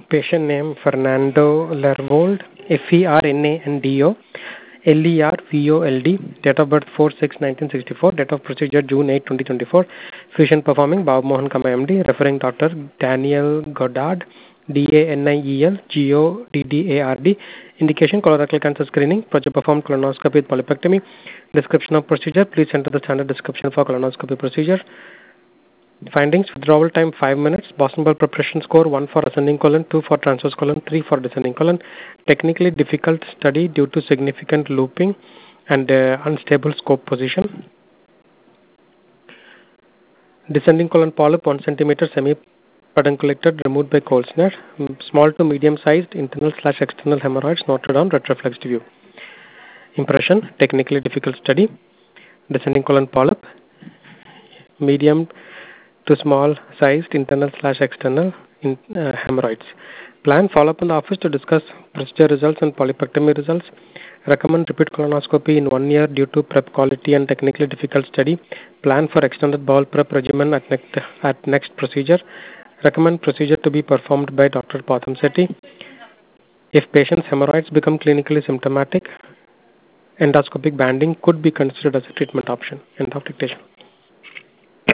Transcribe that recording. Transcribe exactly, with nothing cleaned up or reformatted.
Patient name Fernando Lervold, F E R N A N D O, L E R V O L D, date of birth four six nineteen sixty-four, date of procedure June eighth twenty twenty-four, physician performing Bob Mohan Kama M D, referring doctor Daniel Goddard, D A N I E L G O D D A R D, indication colorectal cancer screening, project performed colonoscopy with polypectomy, description of procedure, please enter the standard description for colonoscopy procedure. Findings: withdrawal time five minutes, Boston Bell preparation score one for ascending colon, two for transverse colon, three for descending colon. Technically difficult study due to significant looping and uh, unstable scope position. Descending colon polyp one centimeter, semi pedunculated, removed by Kolsner. Small to medium sized internal slash external hemorrhoids noted on retroflexed view. Impression: technically difficult study. Descending colon polyp, medium to small sized internal slash external in, uh, hemorrhoids. Plan: follow up in the office to discuss procedure results and polypectomy results. Recommend repeat colonoscopy in one year due to prep quality and technically difficult study. Plan for extended bowel prep regimen at next, at next procedure. Recommend procedure to be performed by Doctor Potham Sethi. If patient's hemorrhoids become clinically symptomatic, endoscopic banding could be considered as a treatment option. End of dictation.